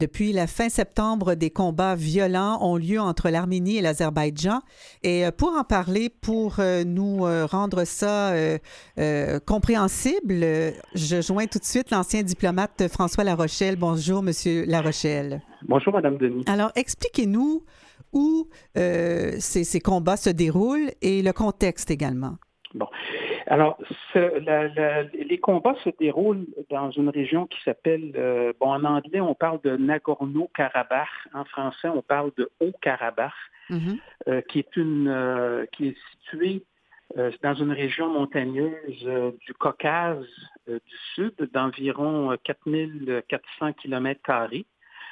Depuis la fin septembre, des combats violents ont lieu entre l'Arménie et l'Azerbaïdjan. Et pour en parler, pour nous rendre ça compréhensible, je joins tout de suite l'ancien diplomate François Larochelle. Bonjour, Monsieur Larochelle. Bonjour, Madame Denis. Alors, expliquez-nous où ces combats se déroulent et le contexte également. Bon. Alors, les combats se déroulent dans une région qui s'appelle, en anglais, on parle de Nagorno-Karabakh. En français, on parle de Haut-Karabakh, qui est située dans une région montagneuse du Caucase du Sud, d'environ 4400 km².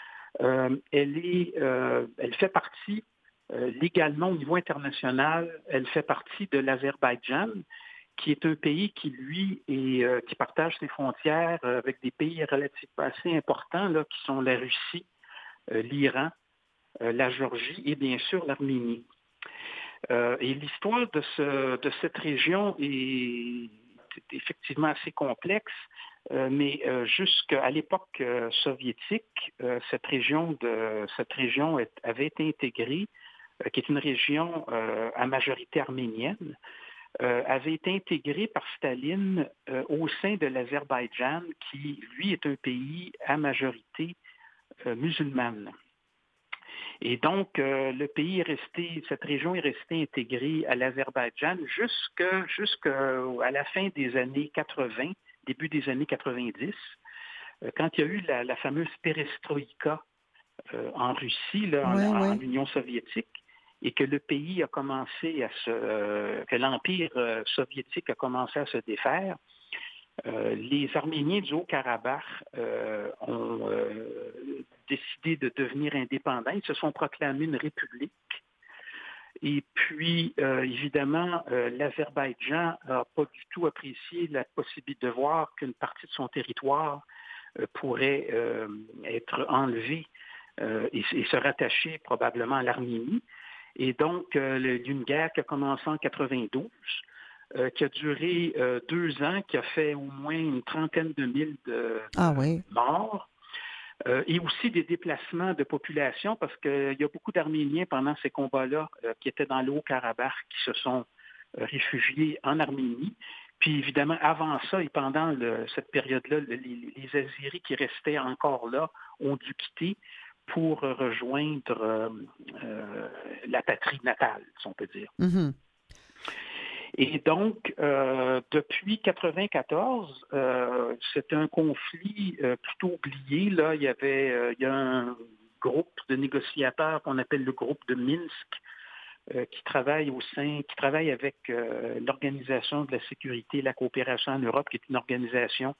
Elle fait partie, légalement au niveau international, elle fait partie de l'Azerbaïdjan, qui est un pays qui, lui, qui partage ses frontières avec des pays relativement assez importants, là, qui sont la Russie, l'Iran, la Géorgie et bien sûr l'Arménie. Et l'histoire de cette région est effectivement assez complexe, mais jusqu'à l'époque soviétique, cette région avait été intégrée, qui est une région à majorité arménienne, avait été intégré par Staline au sein de l'Azerbaïdjan, qui, lui, est un pays à majorité musulmane. Et donc, cette région est restée intégrée à l'Azerbaïdjan jusqu'à la fin des années 80, début des années 90, quand il y a eu la fameuse perestroïka en Russie, là, en Union soviétique, et que le pays a commencé que l'Empire soviétique a commencé à se défaire, les Arméniens du Haut-Karabakh ont décidé de devenir indépendants. Ils se sont proclamés une république. Et puis, évidemment, l'Azerbaïdjan n'a pas du tout apprécié la possibilité de voir qu'une partie de son territoire pourrait être enlevée et se rattacher probablement à l'Arménie. Et donc, une guerre qui a commencé en 92, qui a duré 2 ans, qui a fait au moins une trentaine de mille de morts, et aussi des déplacements de population, parce qu'il y a beaucoup d'Arméniens pendant ces combats-là qui étaient dans le Haut-Karabakh, qui se sont réfugiés en Arménie. Puis évidemment, avant ça et pendant cette période-là, les Azéris qui restaient encore là ont dû quitter pour rejoindre la patrie natale, si on peut dire. Mm-hmm. Et donc, depuis 1994, c'était un conflit plutôt oublié. Là, il y a un groupe de négociateurs qu'on appelle le groupe de Minsk, qui travaille avec l'Organisation de la sécurité et la coopération en Europe, qui est une organisation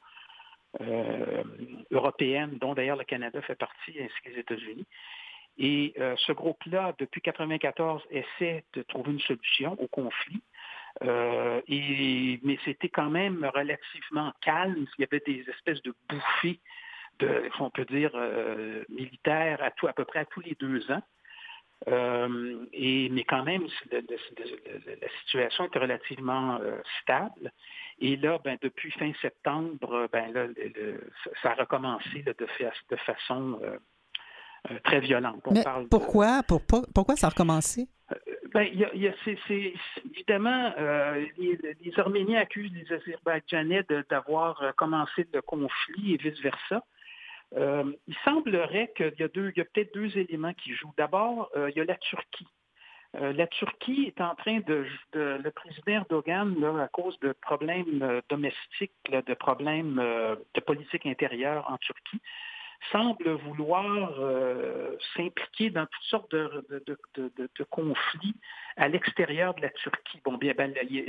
européenne, dont d'ailleurs le Canada fait partie, ainsi que les États-Unis. Et ce groupe-là, depuis 1994, essaie de trouver une solution au conflit. Mais c'était quand même relativement calme. Il y avait des espèces de bouffées, on peut dire, militaires à peu près à tous les 2 ans. Mais quand même, la situation était relativement stable. Et là, depuis fin septembre, ça a recommencé de façon très violente. Mais pourquoi? Pourquoi ça a recommencé? Évidemment, les Arméniens accusent les Azerbaïdjanais d'avoir commencé le conflit et vice-versa. Il semblerait qu'il y a peut-être 2 éléments qui jouent. D'abord, il y a la Turquie. La Turquie est en train le président Erdogan, là, à cause de problèmes domestiques, là, de problèmes de politique intérieure en Turquie, semble vouloir s'impliquer dans toutes sortes de conflits à l'extérieur de la Turquie. Bon, il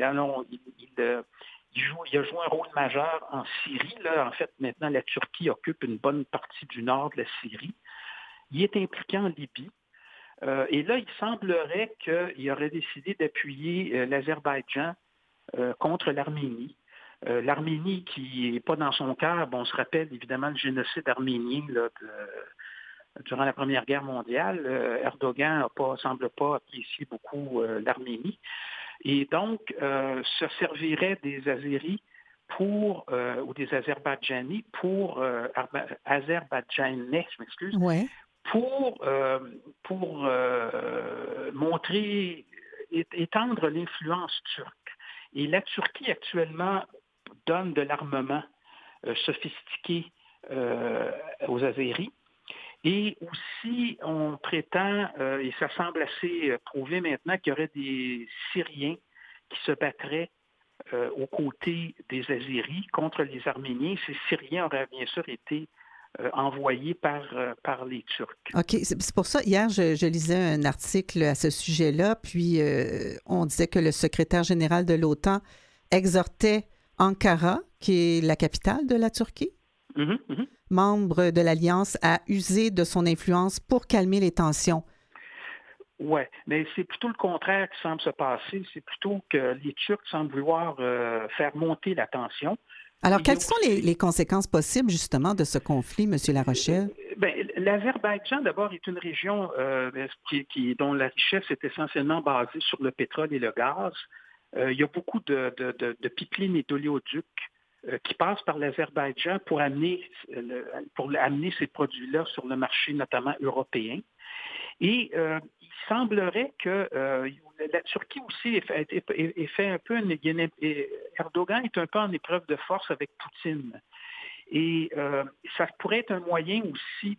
a joué un rôle majeur en Syrie. Là. En fait, maintenant, la Turquie occupe une bonne partie du nord de la Syrie. Il est impliqué en Libye. Et là, il semblerait qu'il aurait décidé d'appuyer l'Azerbaïdjan contre l'Arménie. L'Arménie qui n'est pas dans son cœur, on se rappelle évidemment le génocide arménien là, durant la Première Guerre mondiale. Erdogan ne semble pas apprécier beaucoup l'Arménie. Et donc, se servirait des Azéris ou des Azerbaïdjanis Azerbaïdjanais, je m'excuse, Ouais. pour, montrer, étendre l'influence turque. Et la Turquie actuellement donne de l'armement sophistiqué aux Azéris. Et aussi, on prétend, et ça semble assez prouvé maintenant, qu'il y aurait des Syriens qui se battraient aux côtés des Azéris contre les Arméniens. Ces Syriens auraient bien sûr été envoyés par les Turcs. OK. C'est pour ça, hier, je lisais un article à ce sujet-là, puis on disait que le secrétaire général de l'OTAN exhortait Ankara, qui est la capitale de la Turquie, membre de l'Alliance, à user de son influence pour calmer les tensions. Oui, mais c'est plutôt le contraire qui semble se passer. C'est plutôt que les Turcs semblent vouloir faire monter la tension. Alors, quelles sont les conséquences possibles, justement, de ce conflit, M. Larochelle? L'Azerbaïdjan, d'abord, est une région dont la richesse est essentiellement basée sur le pétrole et le gaz. Il y a beaucoup de pipelines et d'oléoducs qui passent par l'Azerbaïdjan pour amener ces produits-là sur le marché, notamment européen. Et il semblerait que la Turquie aussi est fait un peu... Erdogan est un peu en épreuve de force avec Poutine. Et ça pourrait être un moyen aussi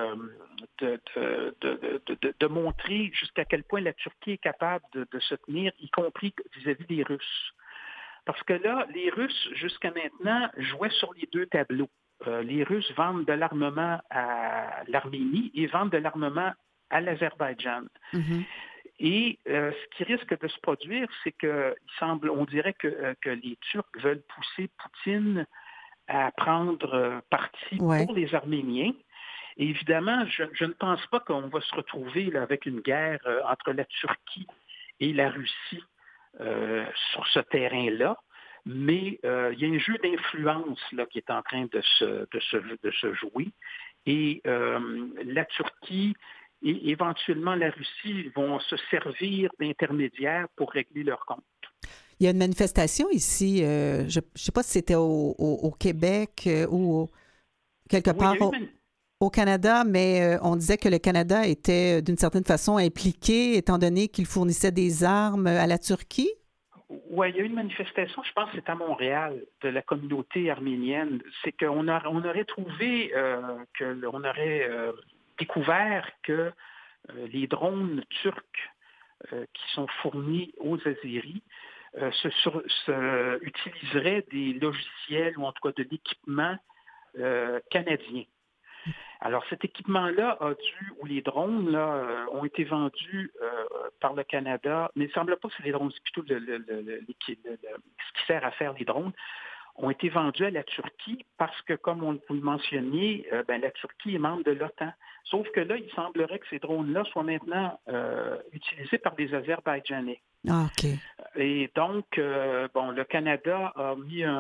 de montrer jusqu'à quel point la Turquie est capable de se tenir, y compris vis-à-vis des Russes. Parce que là, les Russes, jusqu'à maintenant, jouaient sur les deux tableaux. Les Russes vendent de l'armement à l'Arménie et vendent de l'armement à l'Azerbaïdjan. Mm-hmm. Et ce qui risque de se produire, c'est on dirait que les Turcs veulent pousser Poutine à prendre parti pour les Arméniens. Et évidemment, je ne pense pas qu'on va se retrouver là, avec une guerre entre la Turquie et la Russie sur ce terrain-là, mais il y a un jeu d'influence là, qui est en train de se jouer. Et la Turquie et éventuellement la Russie vont se servir d'intermédiaires pour régler leur compte. Il y a une manifestation ici, je ne sais pas si c'était au Québec ou quelque part au Canada, mais on disait que le Canada était d'une certaine façon impliqué, étant donné qu'il fournissait des armes à la Turquie. Oui, il y a eu une manifestation, je pense que c'est à Montréal, de la communauté arménienne. C'est qu'on aurait trouvé qu'on aurait découvert que les drones turcs qui sont fournis aux Azéris utiliseraient des logiciels ou en tout cas de l'équipement canadien. Alors cet équipement-là ou les drones là, ont été vendus par le Canada, mais il ne semble pas que c'est les drones, c'est plutôt ce qui sert à faire les drones, ont été vendus à la Turquie parce que, comme vous le mentionniez, la Turquie est membre de l'OTAN. Sauf que là, il semblerait que ces drones-là soient maintenant utilisés par des Azerbaïdjanais. Ah, OK. Et donc, le Canada a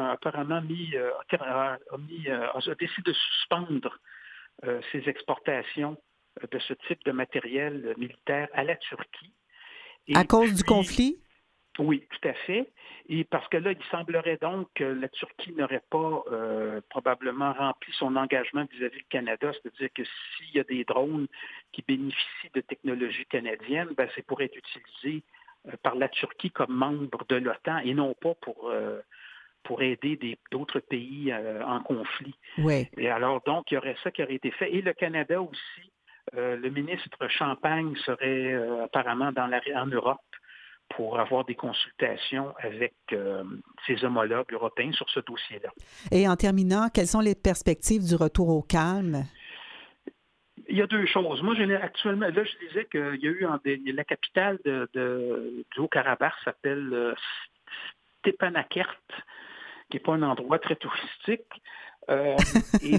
décidé de suspendre ses exportations de ce type de matériel militaire à la Turquie. À cause du conflit? Oui, tout à fait. Et parce que là, il semblerait donc que la Turquie n'aurait pas probablement rempli son engagement vis-à-vis du Canada, c'est-à-dire que s'il y a des drones qui bénéficient de technologies canadiennes, c'est pour être utilisés par la Turquie comme membre de l'OTAN et non pas pour aider d'autres pays en conflit. Oui. Et alors, donc, il y aurait ça qui aurait été fait. Et le Canada aussi, le ministre Champagne serait apparemment en Europe pour avoir des consultations avec ses homologues européens sur ce dossier-là. Et en terminant, quelles sont les perspectives du retour au calme? Il y a deux choses. Moi, actuellement, là, je disais qu'il y a eu la capitale du Haut-Karabakh s'appelle Stepanakert, qui n'est pas un endroit très touristique. Et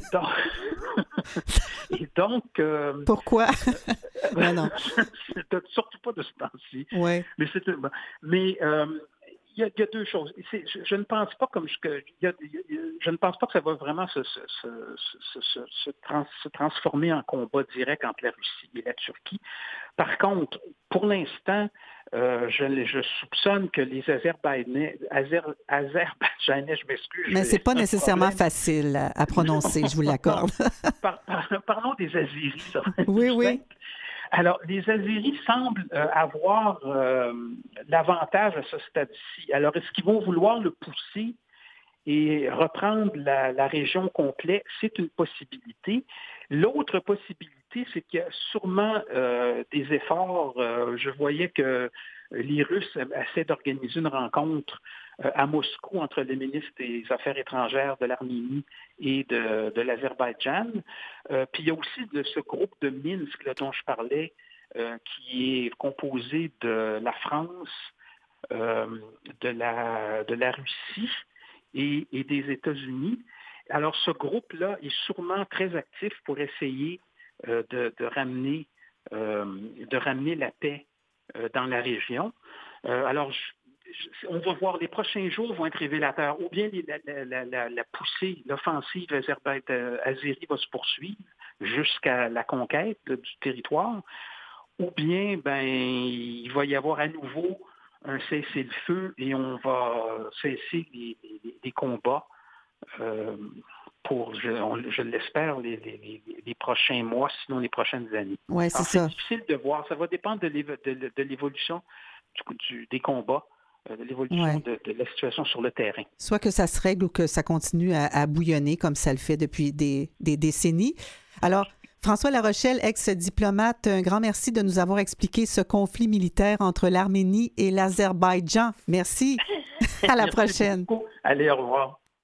donc pourquoi? Non. Surtout pas de ce temps-ci. Ouais. Mais y a deux choses. Je ne pense pas je ne pense pas que ça va vraiment se transformer en combat direct entre la Russie et la Turquie. Par contre, pour l'instant, je soupçonne que les Azerbaïdjanais, je m'excuse. Mais c'est pas nécessairement facile à prononcer, je vous l'accorde. Parlons des Azéris. Ça va être oui, plus oui. simple. Alors, les Azéris semblent avoir l'avantage à ce stade-ci. Alors, est-ce qu'ils vont vouloir le pousser et reprendre la région complète? C'est une possibilité. L'autre possibilité, c'est qu'il y a sûrement des efforts. Je voyais que les Russes essaient d'organiser une rencontre à Moscou entre les ministres des Affaires étrangères de l'Arménie et de l'Azerbaïdjan. Puis il y a aussi ce groupe de Minsk là, dont je parlais, qui est composé de la France, de la Russie et des États-Unis. Alors ce groupe-là est sûrement très actif pour essayer de ramener la paix dans la région. Alors, on va voir, les prochains jours vont être révélateurs. Ou bien la poussée, l'offensive azérie va se poursuivre jusqu'à la conquête du territoire, ou bien il va y avoir à nouveau un cessez-le-feu et on va cesser les combats pour, je l'espère, les prochains mois, sinon les prochaines années. Oui, c'est ça. C'est difficile de voir. Ça va dépendre de l'évolution des combats, de l'évolution de la situation sur le terrain. Soit que ça se règle ou que ça continue à bouillonner comme ça le fait depuis des décennies. Alors, François Larochelle, ex-diplomate, un grand merci de nous avoir expliqué ce conflit militaire entre l'Arménie et l'Azerbaïdjan. Merci. À la prochaine. Beaucoup. Allez, au revoir.